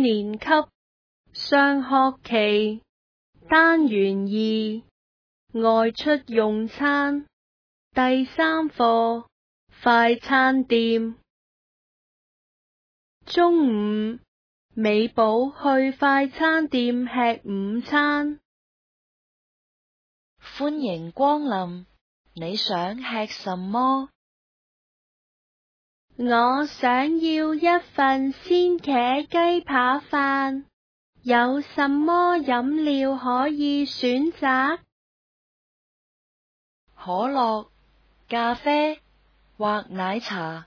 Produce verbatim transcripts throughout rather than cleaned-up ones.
年級上學期單元二外出用餐第三課快餐店。中午，美寶去快餐店吃午餐。 歡迎光臨，你想吃什麼？ 我想要一份鮮茄雞扒飯，有什麼飲料可以選擇？ 可樂、咖啡或奶茶？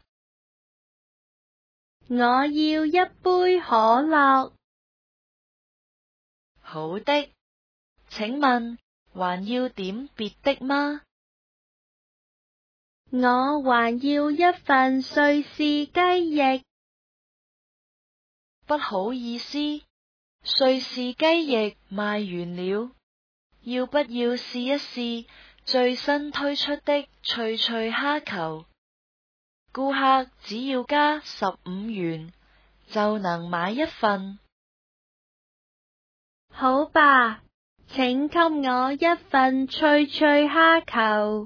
我要一杯可樂。 好的，請問還要點別的嗎？ 我還要一份瑞士雞翼。 不好意思，瑞士雞翼賣完了，要不要試一試最新推出的脆脆蝦球？顧客只要加十五元就能買一份。 好吧，請給我一份脆脆蝦球。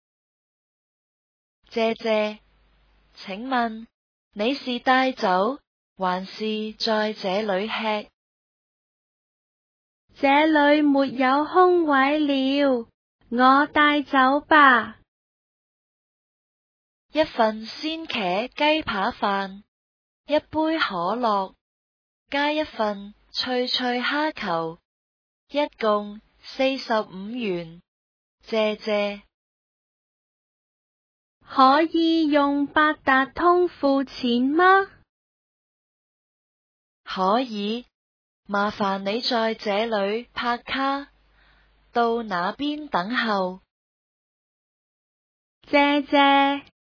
謝謝，請問你是帶走還是在這裏吃？ 這裏沒有空位了，我帶走吧。 一份鮮茄雞扒飯，一杯可樂，加一份脆脆蝦球，一共四十五元。謝謝。 可以用八達通付錢嗎？ 可以，麻煩你在這裏拍卡，到那邊等候。 謝謝。